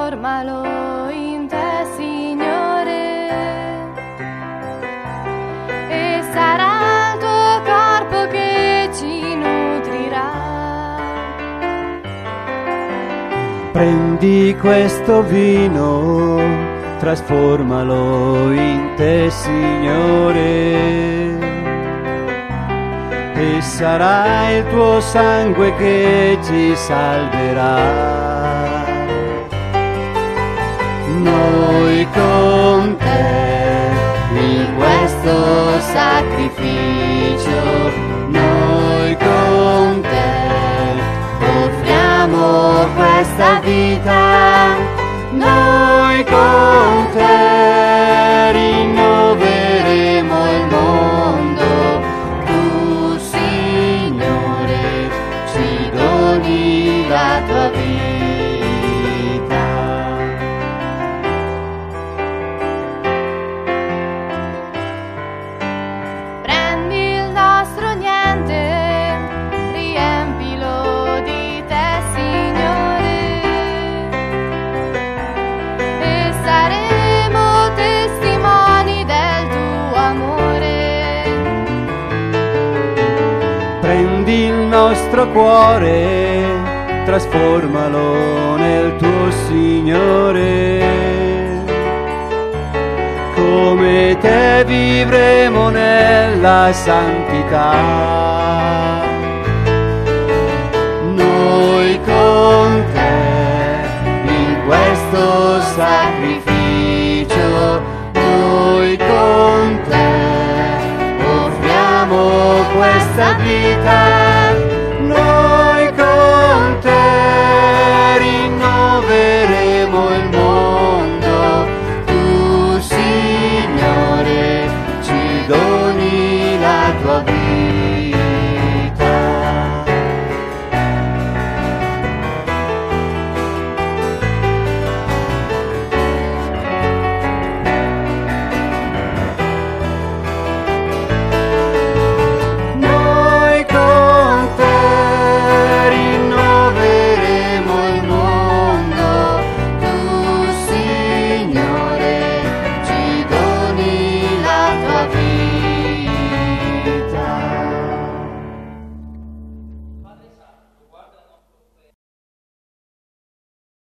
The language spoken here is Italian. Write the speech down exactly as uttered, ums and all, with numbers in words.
trasformalo in te, Signore, e sarà il tuo corpo che ci nutrirà. Prendi questo vino, trasformalo in te, Signore, e sarà il tuo sangue che ci salverà. Noi con te in questo sacrificio, noi con te offriamo questa vita, noi con te rinnoveremo il mondo. Tu, Signore, ci doni la tua vita. Prendi il nostro niente, riempilo di te, Signore, e saremo testimoni del tuo amore. Prendi il nostro cuore, trasformalo nel tuo Signore. Come te vivremo nella santità.